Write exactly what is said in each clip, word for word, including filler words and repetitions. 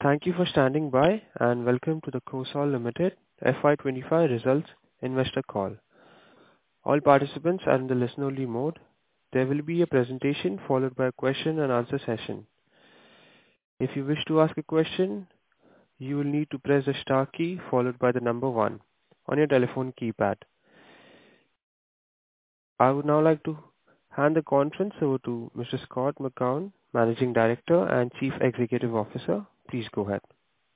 Thank you for standing by, and welcome to the COSOL Limited F Y twenty-five Results Investor Call. All participants are in the listen-only mode. There will be a presentation followed by a question and answer session. If you wish to ask a question, you will need to press the star key followed by the number one on your telephone keypad. I would now like to hand the conference over to Mister Scott McGowan, Managing Director and Chief Executive Officer. Please go ahead.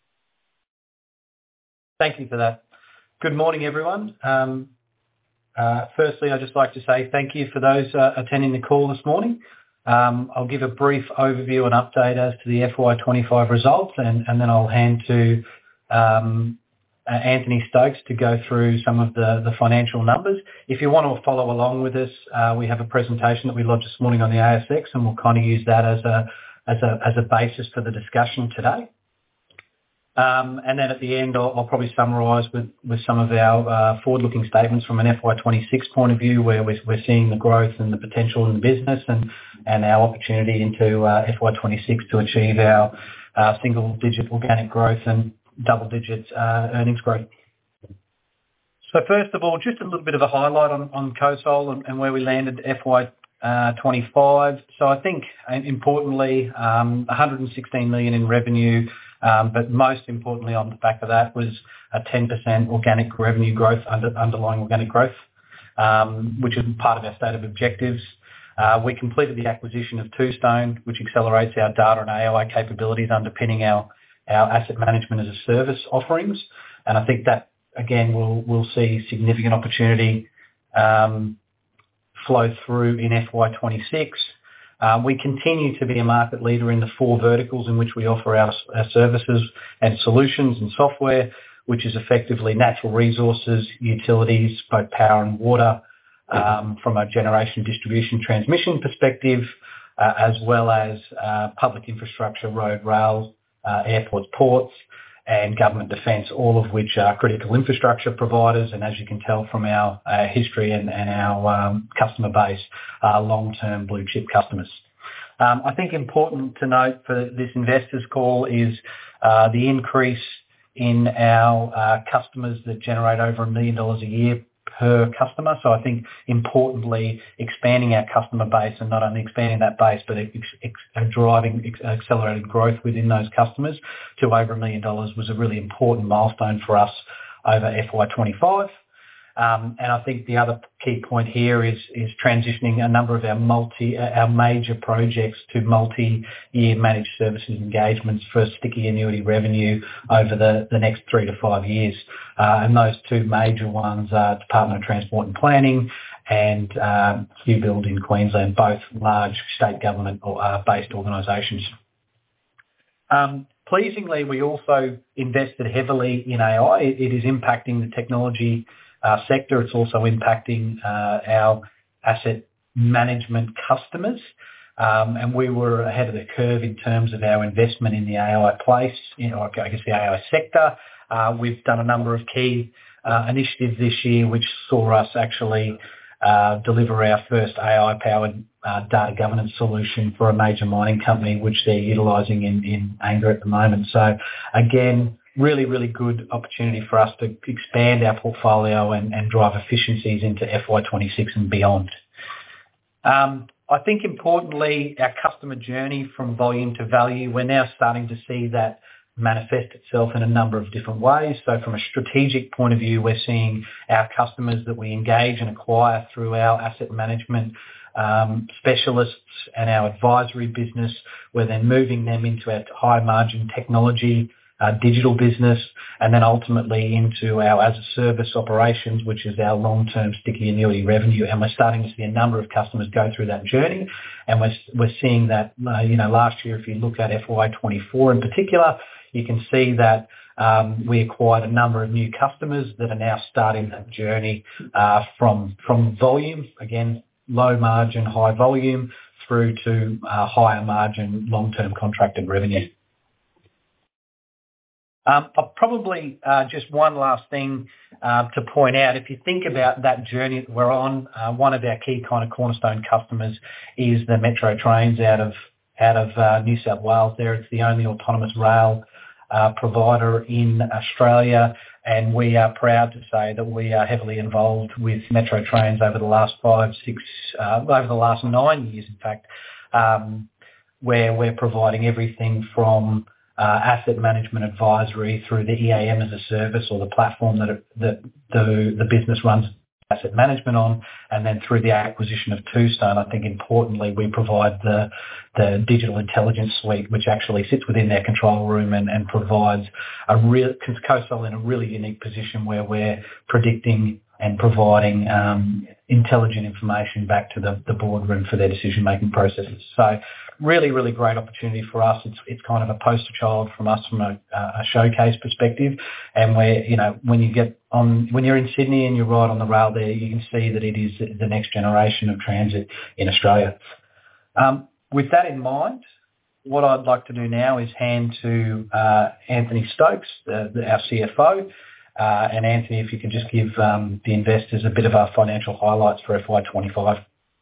Thank you for that. Good morning, everyone. Um, uh, firstly, I'd just like to say thank you for those uh, attending the call this morning. Um, I'll give a brief overview and update as to the F Y twenty-five results, and, and then I'll hand to um, uh, Anthony Stokes to go through some of the, the financial numbers. If you want to follow along with us, uh, we have a presentation that we lodged this morning on the A S X, and we'll kind of use that as a as a as a basis for the discussion today. Um, and then at the end, I'll, I'll probably summarise with, with some of our uh, forward-looking statements from an F Y twenty-six point of view, where we're, we're seeing the growth and the potential in the business, and, and our opportunity into uh, F Y twenty-six to achieve our uh, single-digit organic growth and double-digit uh, earnings growth. So first of all, just a little bit of a highlight on, on COSOL and, and where we landed F Y Uh, twenty-five. So I think, uh, importantly, um, one hundred sixteen million in revenue, um, but most importantly on the back of that was a ten percent organic revenue growth, under, underlying organic growth, um, which is part of our stated objectives. Uh, we completed the acquisition of Toustone, which accelerates our data and A I capabilities underpinning our, our asset management as a service offerings. And I think that, again, we'll, we'll see significant opportunity um, flow through in F Y twenty-six. Uh, we continue to be a market leader in the four verticals in which we offer our, our services and solutions and software, which is effectively natural resources, utilities, both power and water, um, from a generation, distribution, transmission perspective, uh, as well as uh, public infrastructure, road, rail, uh, airports, ports, and government defence, all of which are critical infrastructure providers. And as you can tell from our uh, history and, and our um, customer base, are long-term blue chip customers. Um, I think important to note for this investors call is uh, the increase in our uh, customers that generate over a million dollars a year per customer. So I think importantly, expanding our customer base, and not only expanding that base, but ex- ex- driving ex- accelerated growth within those customers to over a million dollars was a really important milestone for us over F Y twenty-five. Um, and I think the other key point here is is transitioning a number of our multi our major projects to multi-year managed services engagements for sticky annuity revenue over the, the next three to five years. Uh, and those two major ones are Department of Transport and Planning and um, Q-Build in Queensland, both large state government or, uh, based organisations. Um, pleasingly, we also invested heavily in A I. It, it is impacting the technology Uh, sector. It's also impacting uh, our asset management customers, um, and we were ahead of the curve in terms of our investment in the A I place, you know, I guess the A I sector. Uh, we've done a number of key uh, initiatives this year which saw us actually uh, deliver our first A I-powered uh, data governance solution for a major mining company, which they're utilising in, in anger at the moment. So again, really, really good opportunity for us to expand our portfolio and, and drive efficiencies into F Y twenty-six and beyond. Um, I think importantly, our customer journey from volume to value, we're now starting to see that manifest itself in a number of different ways. So from a strategic point of view, we're seeing our customers that we engage and acquire through our asset management um, specialists and our advisory business, where they're moving them into our high margin technology, Uh, digital business, and then ultimately into our as-a-service operations, which is our long-term sticky annuity revenue. And we're starting to see a number of customers go through that journey, and we're we're seeing that. Uh, you know, last year, if you look at F Y twenty-four in particular, you can see that um, we acquired a number of new customers that are now starting that journey uh, from from volume, again low margin, high volume, through to uh, higher margin, long-term contracted revenue. Um, I'll probably uh, just one last thing uh, to point out. If you think about that journey that we're on, uh, one of our key kind of cornerstone customers is the Metro Trains out of out of uh, New South Wales. There, it's the only autonomous rail uh, provider in Australia, and we are proud to say that we are heavily involved with Metro Trains over the last five, six, uh, over the last nine years, in fact, um, where we're providing everything from uh, asset management advisory through the E A M as a service, or the platform that, it, that the, the business runs asset management on, and then through the acquisition of Toustone, I think importantly we provide the the digital intelligence suite, which actually sits within their control room and, and provides a real COSOL in a really unique position where we're predicting and providing um, intelligent information back to the, the boardroom for their decision-making processes. So really, really great opportunity for us. It's it's kind of a poster child from us from a, a showcase perspective. And where, you know, when you get on, when you're in Sydney and you ride on the rail there, you can see that it is the next generation of transit in Australia. Um, with that in mind, what I'd like to do now is hand to uh, Anthony Stokes, the, the, our C F O. Uh, and Anthony, if you can just give um, the investors a bit of our financial highlights for F Y twenty-five.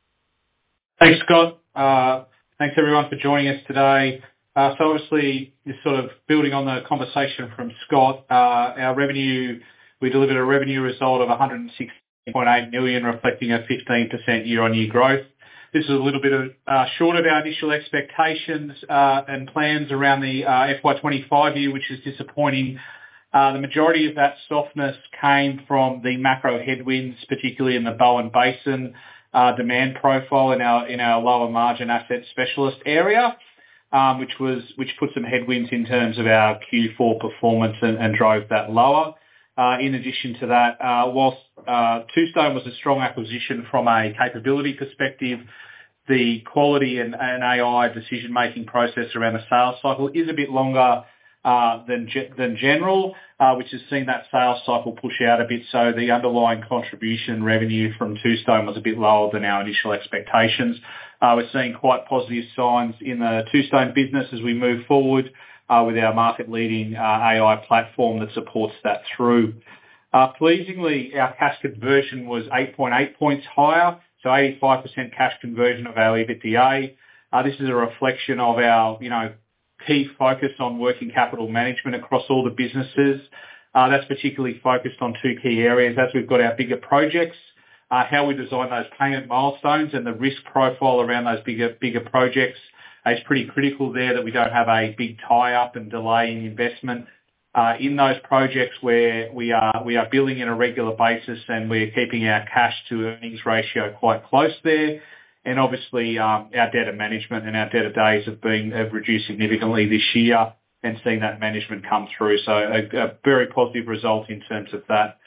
Thanks, Scott. Uh, thanks, everyone, for joining us today. Uh, so obviously, just sort of building on the conversation from Scott, uh, our revenue, we delivered a revenue result of one hundred sixteen point eight million dollars, reflecting a fifteen percent year-on-year growth. This is a little bit of, uh, short of our initial expectations uh, and plans around the uh, F Y twenty-five year, which is disappointing. Uh, the majority of that softness came from the macro headwinds, particularly in the Bowen Basin uh, demand profile in our in our lower margin asset specialist area, um, which was which put some headwinds in terms of our Q four performance and, and drove that lower. Uh, in addition to that, uh, whilst uh, Toustone was a strong acquisition from a capability perspective, the quality and, and A I decision-making process around the sales cycle is a bit longer Uh, than than general, uh, which has seen that sales cycle push out a bit. So the underlying contribution revenue from Toustone was a bit lower than our initial expectations. Uh, we're seeing quite positive signs in the Toustone business as we move forward uh, with our market-leading uh, A I platform that supports that through. Uh, pleasingly, our cash conversion was eight point eight points higher, so eighty-five percent cash conversion of our EBITDA. Uh, this is a reflection of our, you know, key focus on working capital management across all the businesses. Uh, that's particularly focused on two key areas. As we've got our bigger projects, uh, how we design those payment milestones and the risk profile around those bigger bigger projects is pretty critical there, that we don't have a big tie-up and delay in investment uh, in those projects where we are we are billing on a regular basis and we're keeping our cash to earnings ratio quite close there. And obviously, um, our debtor management and our debtor days have been have reduced significantly this year, and seeing that management come through. So a, a very positive result in terms of that.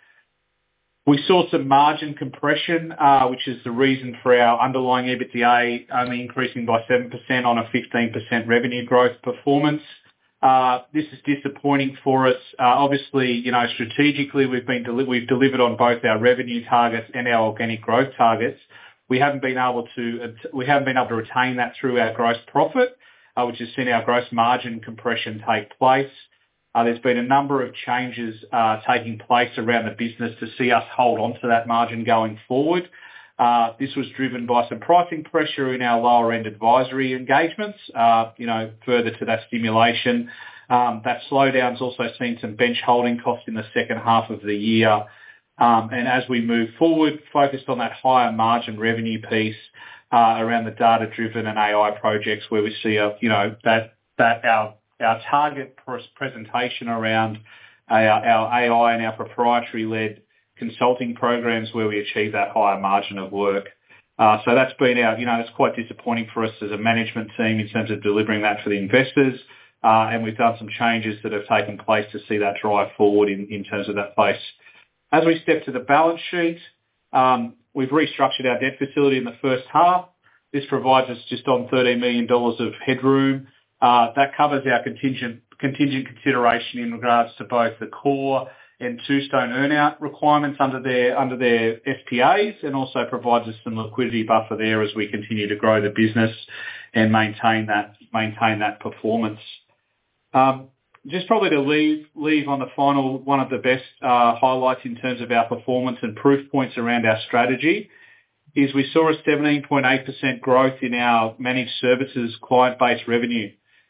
We saw some margin compression, uh, which is the reason for our underlying EBITDA only increasing by seven percent on a fifteen percent revenue growth performance. Uh, this is disappointing for us. Uh, obviously, you know, strategically, we've been deli- we've delivered on both our revenue targets and our organic growth targets. We haven't been able to we haven't been able to retain that through our gross profit, uh, which has seen our gross margin compression take place. Uh, there's been a number of changes uh, taking place around the business to see us hold on to that margin going forward. Uh, this was driven by some pricing pressure in our lower end advisory engagements. Uh, you know, further to that stimulation, um, that slowdown's also seen some bench holding costs in the second half of the year. Um, and as we move forward, focused on that higher margin revenue piece uh, around the data-driven and A I projects, where we see, a, you know, that that our our target presentation around our, our A I and our proprietary-led consulting programs, where we achieve that higher margin of work. Uh, so that's been our, you know, it's quite disappointing for us as a management team in terms of delivering that for the investors. Uh, and we've done some changes that have taken place to see that drive forward in, in terms of that place. As we step to the balance sheet, um, we've restructured our debt facility in the first half. This provides us just on thirteen million dollars of headroom. Uh, that covers our contingent contingent consideration in regards to both the core and Toustone earnout requirements under their under their S P As, and also provides us some liquidity buffer there as we continue to grow the business and maintain that maintain that performance. Um, Just probably to leave leave on the final one of the best uh, highlights in terms of our performance and proof points around our strategy is we saw a seventeen point eight percent growth in our managed services client-based revenue.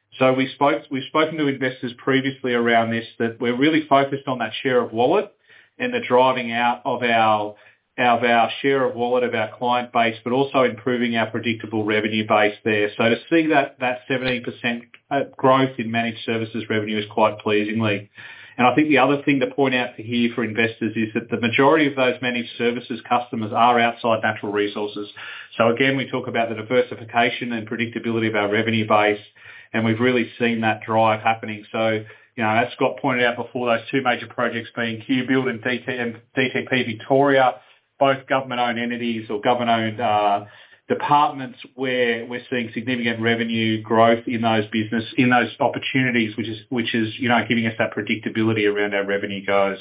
So we spoke, we've spoken to investors previously around this, that we're really focused on that share of wallet and the driving out of our, of our share of wallet of our client base, but also improving our predictable revenue base there. So to see that, that seventeen percent growth in managed services revenue is quite pleasingly. And I think the other thing to point out to here for investors is that the majority of those managed services customers are outside natural resources. So again, we talk about the diversification and predictability of our revenue base, and we've really seen that drive happening. So, you know, as Scott pointed out before, those two major projects being QBuild and D T P Victoria, both government-owned entities or government-owned uh, departments where we're seeing significant revenue growth in those business, in those opportunities, which is, which is, you know, giving us that predictability around our revenue goes.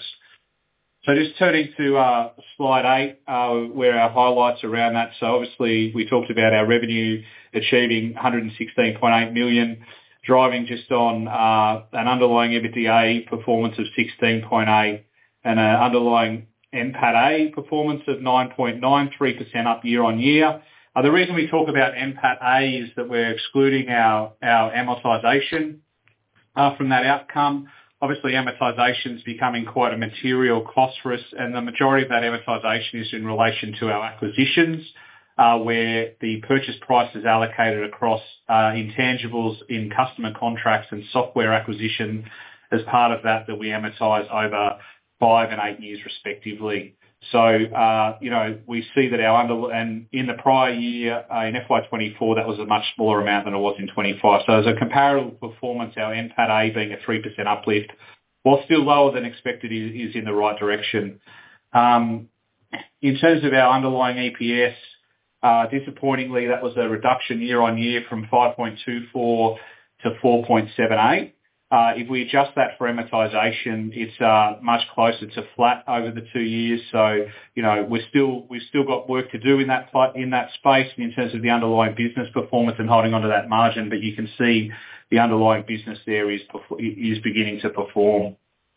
So just turning to uh, slide eight, uh, where our highlights around that. So obviously we talked about our revenue achieving one hundred sixteen point eight million, driving just on uh, an underlying EBITDA performance of sixteen point eight and an underlying N P A T A performance of nine point nine three percent up year on year. Uh, the reason we talk about N P A T A is that we're excluding our, our amortisation uh, from that outcome. Obviously, amortisation is becoming quite a material cost for us, and the majority of that amortisation is in relation to our acquisitions, uh, where the purchase price is allocated across uh, intangibles in customer contracts and software acquisition as part of that that we amortise over five and eight years respectively. So, uh, you know, we see that our under, and in the prior year, uh, in F Y twenty-four, that was a much smaller amount than it was in twenty-five. So as a comparable performance, our N P A T A being a three percent uplift, while still lower than expected, is, is in the right direction. Um, in terms of our underlying E P S, uh, disappointingly, that was a reduction year on year from five point two four to four point seven eight. Uh, if we adjust that for amortisation, it's uh, much closer to flat over the two years. So, you know, we're still we've still got work to do in that in that space in terms of the underlying business performance and holding onto that margin. But you can see the underlying business there is is beginning to perform.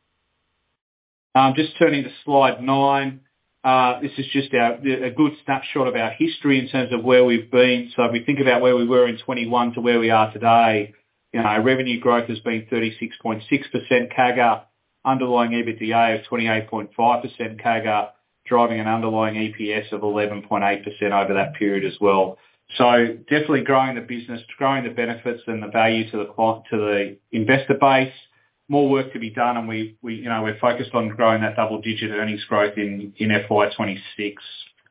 Um, just turning to slide nine. Uh, this is just our, a good snapshot of our history in terms of where we've been. So if we think about where we were in twenty-one to where we are today, you know, our revenue growth has been thirty-six point six percent C A G R, underlying EBITDA of twenty-eight point five percent C A G R, driving an underlying E P S of eleven point eight percent over that period as well. So definitely growing the business, growing the benefits and the value to the client, to the investor base. More work to be done, and we, we, you know, we're focused on growing that double-digit earnings growth in in F Y twenty-six.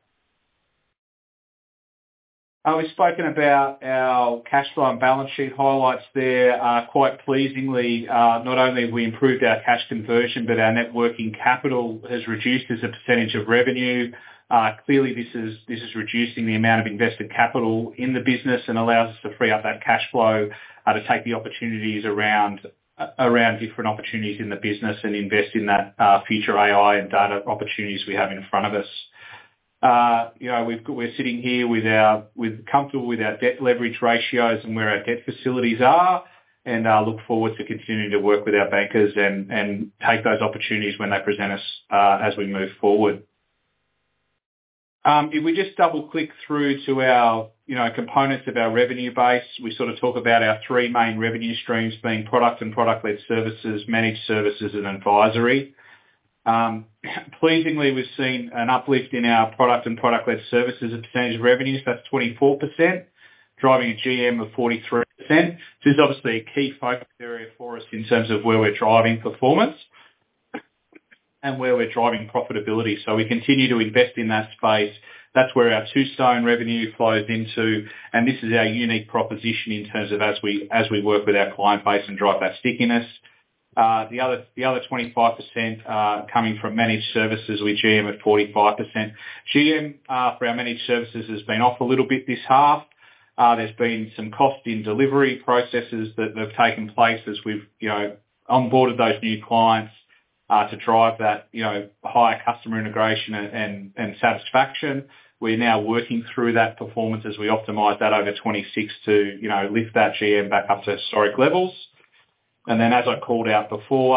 Uh, we've spoken about our cash flow and balance sheet highlights there. Uh, quite pleasingly, uh, not only have we improved our cash conversion, but our net working capital has reduced as a percentage of revenue. Uh, clearly, this is this is reducing the amount of invested capital in the business and allows us to free up that cash flow uh, to take the opportunities around uh, around different opportunities in the business and invest in that uh, future A I and data opportunities we have in front of us. Uh, you know, we've, we're sitting here with our, with comfortable with our debt leverage ratios and where our debt facilities are, and uh, look forward to continuing to work with our bankers and, and take those opportunities when they present us uh, as we move forward. Um, if we just double click through to our, you know, components of our revenue base, we sort of talk about our three main revenue streams being product and product-led services, managed services, and advisory. Um, pleasingly, we've seen an uplift in our product and product-led services as a percentage of revenues. That's twenty-four percent, driving a G M of forty-three percent. This is obviously a key focus area for us in terms of where we're driving performance and where we're driving profitability. So we continue to invest in that space. That's where our two-stone revenue flows into, and this is our unique proposition in terms of as we as we work with our client base and drive that stickiness. Uh, the other the other twenty-five percent uh, coming from managed services with G M at forty-five percent. G M uh, for our managed services has been off a little bit this half. Uh, there's been some cost in delivery processes that have taken place as we've, you know, onboarded those new clients uh, to drive that, you know, higher customer integration and, and, and satisfaction. We're now working through that performance as we optimise that over twenty-six to, you know, lift that G M back up to historic levels. And then, as I called out before,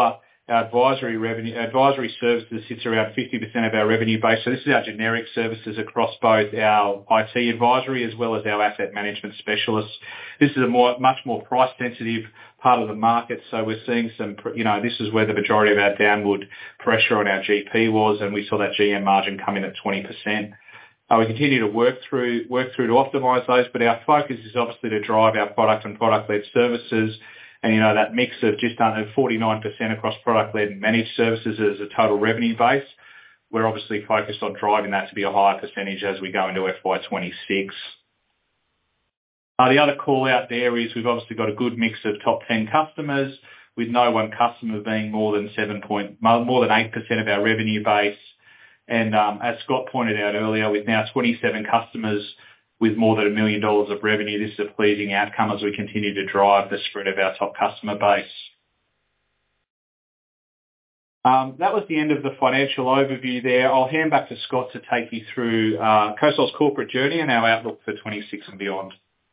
Our advisory revenue, advisory services sits around fifty percent of our revenue base. So this is our generic services across both our I T advisory as well as our asset management specialists. This is a more, much more price sensitive part of the market. So we're seeing some, you know, this is where the majority of our downward pressure on our G P was, and we saw that G M margin come in at twenty percent. Uh, we continue to work through, work through to optimize those, but our focus is obviously to drive our product and product-led services. And, you know, that mix of just under forty-nine percent across product-led and managed services as a total revenue base, we're obviously focused on driving that to be a higher percentage as we go into F Y twenty-six. Uh, the other call out there is we've obviously got a good mix of top ten customers, with no one customer being more than seven point, more than eight percent of our revenue base. And um, as Scott pointed out earlier, with now twenty-seven customers with more than a million dollars of revenue, this is a pleasing outcome as we continue to drive the spread of our top customer base. Um, that was the end of the financial overview there. I'll hand back to Scott to take you through uh, COSOL's corporate journey and our outlook for twenty-six and beyond.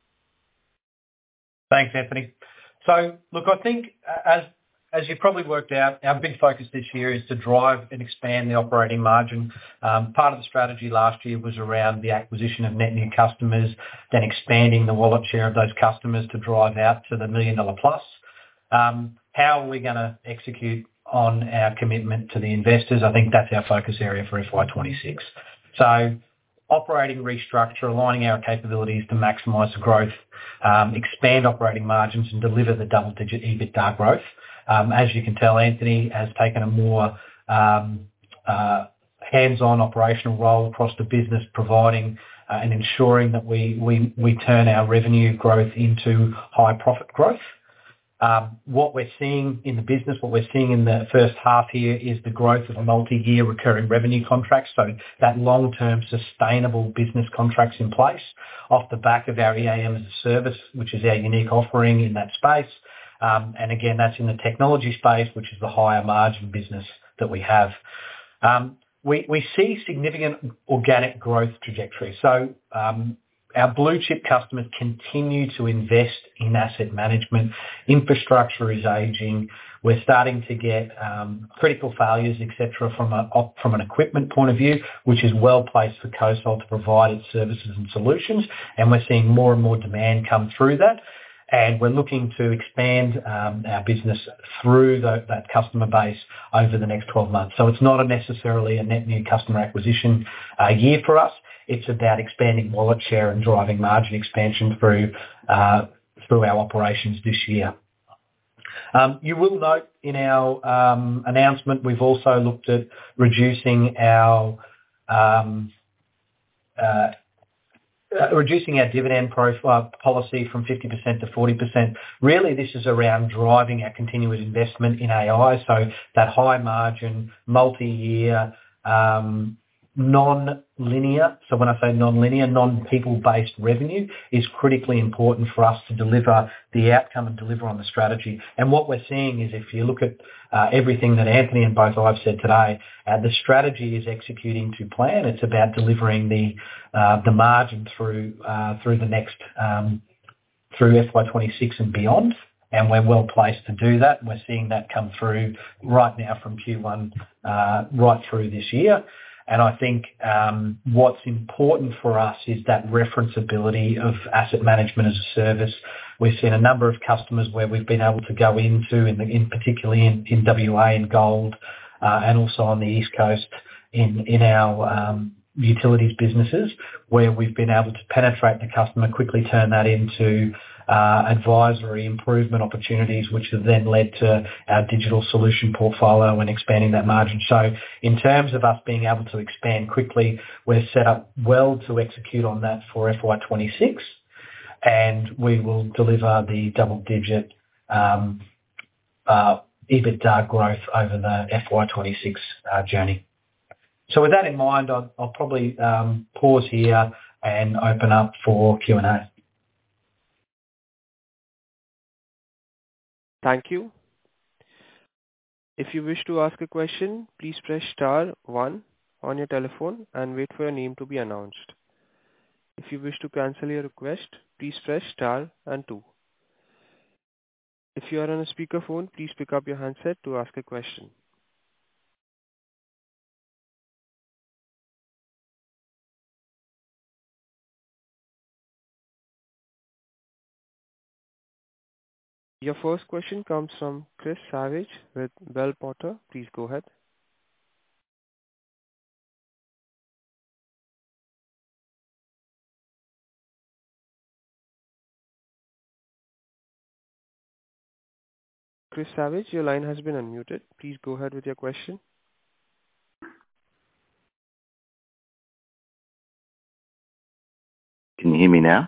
Thanks, Anthony. So, look, I think as As you've probably worked out, our big focus this year is to drive and expand the operating margin. Um, part of the strategy last year was around the acquisition of net new customers, then expanding the wallet share of those customers to drive out to the million dollar plus. Um, how are we going to execute on our commitment to the investors? I think that's our focus area for F Y twenty-six. So operating restructure, aligning our capabilities to maximise the growth, um, expand operating margins and deliver the double-digit EBITDA growth. Um, as you can tell, Anthony has taken a more um, uh, hands-on operational role across the business, providing uh, and ensuring that we, we, we turn our revenue growth into high profit growth. Um, what we're seeing in the business, what we're seeing in the first half here is the growth of a multi-year recurring revenue contract. So that long-term sustainable business contracts in place off the back of our E A M as a service, which is our unique offering in that space. Um, and again, that's in the technology space, which is the higher margin business that we have. Um, we, we see significant organic growth trajectory. So um, our blue chip customers continue to invest in asset management. Infrastructure is aging. We're starting to get um, critical failures, et cetera, from a from an equipment point of view, which is well placed for COSOL to provide its services and solutions. And we're seeing more and more demand come through that. And we're looking to expand um, our business through the, that customer base over the next twelve months. So it's not a necessarily a net new customer acquisition uh, year for us. It's about expanding wallet share and driving margin expansion through uh, through our operations this year. Um, you will note in our um, announcement, we've also looked at reducing our um, uh, Uh, reducing our dividend profile policy from fifty percent to forty percent. Really, this is around driving our continuous investment in A I. So that high margin, multi-year, um, non-linear. So when I say non-linear, non-people-based revenue is critically important for us to deliver the outcome and deliver on the strategy. And what we're seeing is if you look at uh, everything that Anthony and both I've said today, uh, the strategy is executing to plan. It's about delivering the uh, the margin through uh, through the next um, through F Y twenty-six and beyond. And we're well placed to do that. We're seeing that come through right now from Q one uh, right through this year. And I think um, what's important for us is that referenceability of asset management as a service. We've seen a number of customers where we've been able to go into, in, the, in particularly in, in W A and gold, uh, and also on the East Coast in, in our um, utilities businesses, where we've been able to penetrate the customer, quickly turn that into uh, advisory improvement opportunities, which have then led to our digital solution portfolio and expanding that margin. So in terms of us being able to expand quickly, we're set up well to execute on that for F Y twenty-six, and we will deliver the double-digit um, uh, EBITDA growth over the F Y twenty-six uh, journey. So with that in mind, I'll, I'll probably um, pause here and open up for Q and A. Thank you. If you wish to ask a question, please press star one on your telephone and wait for your name to be announced. If you wish to cancel your request, please press star and two. If you are on a speakerphone, please pick up your handset to ask a question. Your first question comes from Chris Savage with Bell Potter. Please go ahead. Chris Savage, your line has been unmuted. Please go ahead with your question. Can you hear me now?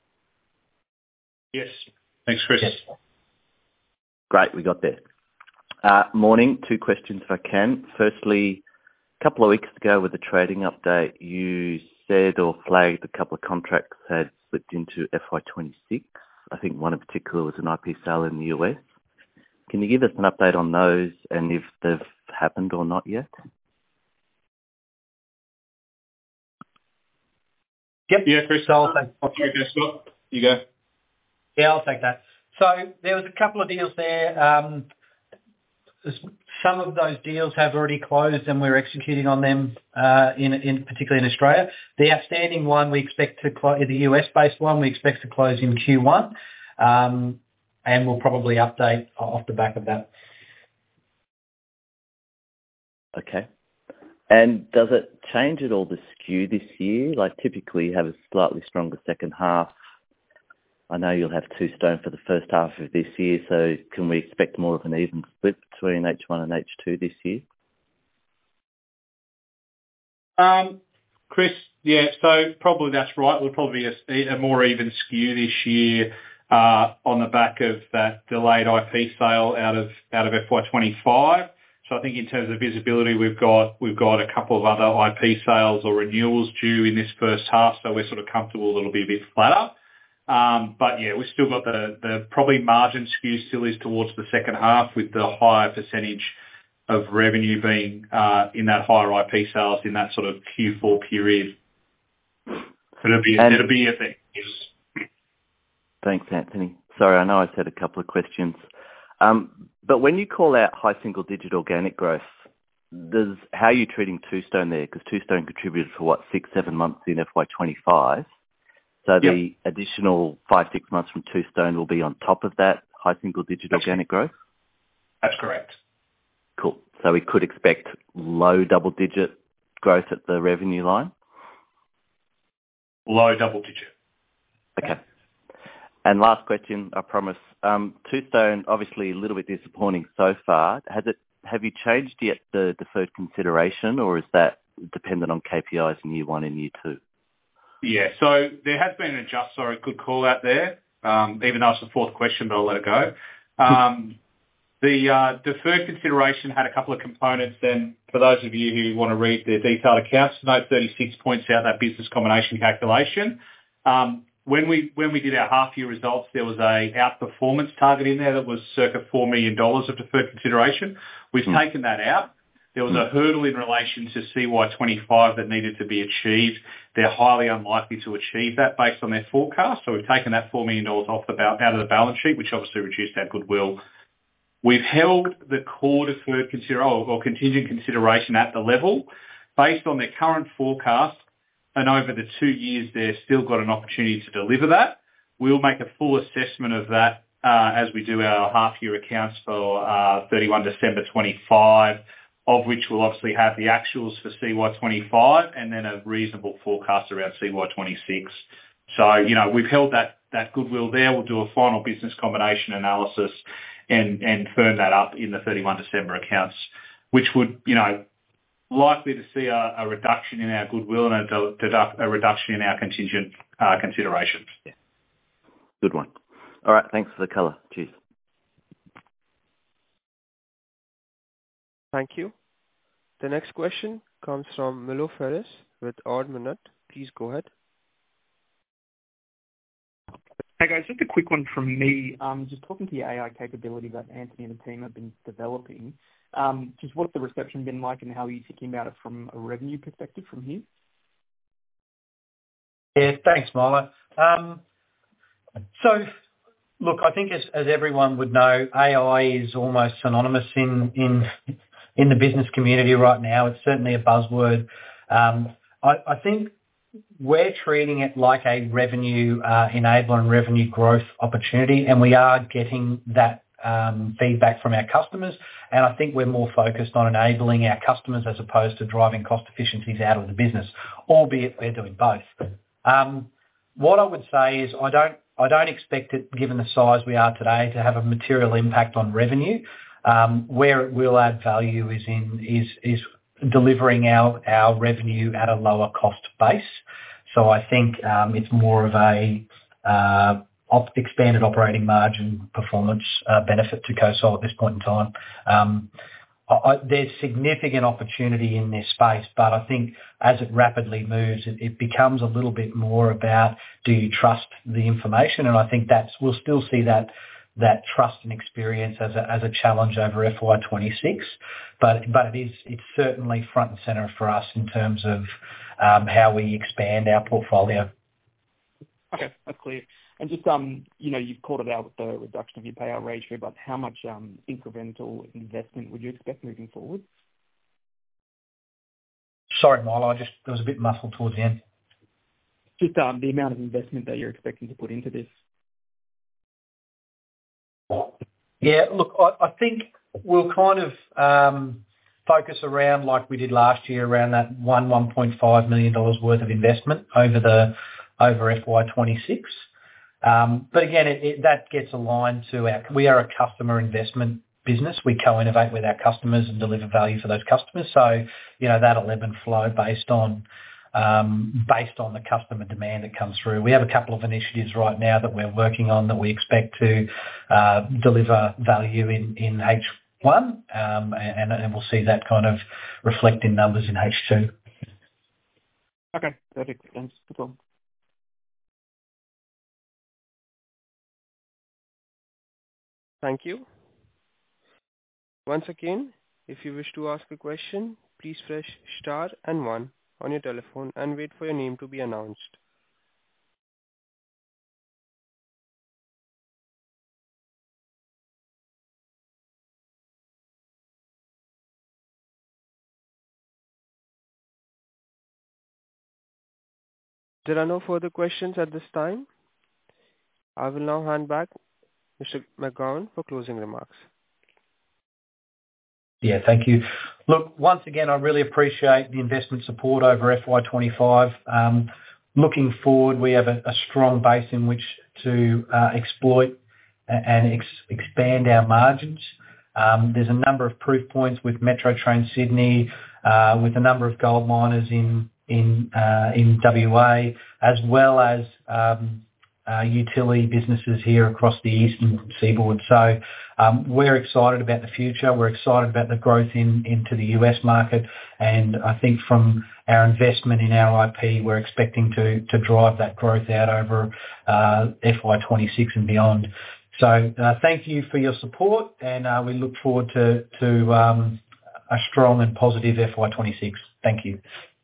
Yes. Thanks, Chris. Yes. Great, we got there. Uh, morning, two questions if I can. Firstly, a couple of weeks ago with the trading update, you said or flagged a couple of contracts had slipped into F Y twenty-six. I think one in particular was an I P sale in the U S. Can you give us an update on those and if they've happened or not yet? Yep. Yeah, Chris. So I'll take, I'll take that, Scott. You go. yeah, I'll take that. So there was a couple of deals there. Um, some of those deals have already closed and we're executing on them, uh, in, in particularly in Australia. The outstanding one we expect to close, the U S-based one, we expect to close in Q one, um, and we'll probably update off the back of that. Okay. And does it change at all the skew this year? Like typically you have a slightly stronger second half. I know you'll have two stone for the first half of this year, so can we expect more of an even split between H one and H two this year? Um, Chris, yeah, so probably that's right. We'll probably be a, a more even skew this year uh, on the back of that delayed I P sale out of out of F Y twenty-five. So I think in terms of visibility, we've got we've got a couple of other I P sales or renewals due in this first half, so we're sort of comfortable it'll be a bit flatter. Um, but yeah, we've still got the, the probably margin skew still is towards the second half with the higher percentage of revenue being uh, in that higher I P sales in that sort of Q four period. It'll be, And it'll be a thing. Yes. thanks, Anthony. Sorry, I know I said a couple of questions. Um, but when you call out high single-digit organic growth, does how are you treating Two Stone there? Because Two Stone contributed for, what, six, seven months in F Y twenty-five. So the yep. additional five, six months from Two Stone will be on top of that high single-digit That's organic growth? That's correct. Cool. So we could expect low double-digit growth at the revenue line? Low double-digit. Okay. And last question, I promise. Um, Two Stone, obviously a little bit disappointing so far. Has it? Have you changed yet the deferred consideration, or is that dependent on K P Is in year one and year two? Yeah, so there has been an adjust, sorry, good call out there, um, even though it's the fourth question, but I'll let it go. Um, the uh, deferred consideration had a couple of components then. For those of you who want to read the detailed accounts, note thirty-six points out that business combination calculation. Um, when we when we did our half-year results, there was a outperformance target in there that was circa four million dollars of deferred consideration. We've mm. taken that out. There was a hurdle in relation to C Y twenty-five that needed to be achieved. They're highly unlikely to achieve that based on their forecast. So we've taken that four million dollars off the ba- out of the balance sheet, which obviously reduced our goodwill. We've held the core deferred consider- or, or contingent consideration at the level based on their current forecast, and over the two years they've still got an opportunity to deliver that. We'll make a full assessment of that uh, as we do our half-year accounts for uh, thirty-first December twenty-five, of which we'll obviously have the actuals for C Y twenty-five and then a reasonable forecast around C Y twenty-six. So, you know, we've held that, that goodwill there. We'll do a final business combination analysis and, and firm that up in the thirty-first December accounts, which would, you know, likely to see a, a reduction in our goodwill and a, deduct, a reduction in our contingent uh, considerations. Yeah. Good one. All right, thanks for the colour. Cheers. Thank you. The next question comes from Milo Ferris with Ord Minnett. Please go ahead. Hey guys, just a quick one from me. Um, just talking to the A I capability that Anthony and the team have been developing. Um, just what's the reception been like and how are you thinking about it from a revenue perspective from here? Yeah, thanks, Milo. Um, so Look, I think as, as everyone would know, A I is almost synonymous in, in, in the business community right now. It's certainly a buzzword. Um, I, I think we're treating it like a revenue uh, enabler and revenue growth opportunity, and we are getting that um, feedback from our customers. And I think we're more focused on enabling our customers as opposed to driving cost efficiencies out of the business, albeit we're doing both. Um, what I would say is I don't I don't expect it, given the size we are today, to have a material impact on revenue. Um, where it will add value is in is is delivering our our revenue at a lower cost base. So I think um, it's more of a uh, op- expanded operating margin performance uh, benefit to COSOL at this point in time. Um, I, I, there's significant opportunity in this space, but I think as it rapidly moves, it, it becomes a little bit more about, do you trust the information? And I think that's we'll still see that that trust and experience as a as a challenge over F Y twenty-six, but but it is it's certainly front and centre for us in terms of um, how we expand our portfolio. Okay, that's clear. And just um, you know, you've called it out with the reduction of your payout ratio, but how much um incremental investment would you expect moving forward? Sorry, Milo, I just there was a bit muffled towards the end. Just um the amount of investment that you're expecting to put into this. Yeah, look, I, I think we'll kind of um, focus around like we did last year, around that one one point five million dollars worth of investment over the over F Y twenty-six. Um, but again, it, it, that gets aligned to our. We are a customer investment business. We co-innovate with our customers and deliver value for those customers. So you know that'll ebb and flow based on. Um, based on the customer demand that comes through. We have a couple of initiatives right now that we're working on that we expect to uh, deliver value in, in H one, um, and, and we'll see that kind of reflect in numbers in H two. Okay, perfect. Thanks. Good one. Thank you. Once again, if you wish to ask a question, please press star and one on your telephone and wait for your name to be announced. There are no further questions at this time. I will now hand back Mister McGowan for closing remarks. Yeah, thank you. Look, once again, I really appreciate the investment support over F Y twenty-five. Um, looking forward, we have a, a strong base in which to uh, exploit and ex- expand our margins. Um, there's a number of proof points with Metro Train Sydney, uh, with a number of gold miners in in uh, in W A, as well as um, uh, utility businesses here across the eastern seaboard. So um, we're excited about the future. We're excited about the growth in into the U S market, and I think from our investment in our I P, we're expecting to to drive that growth out over uh, F Y twenty-six and beyond. So uh, thank you for your support, and uh, we look forward to to um, a strong and positive F Y twenty-six. Thank you.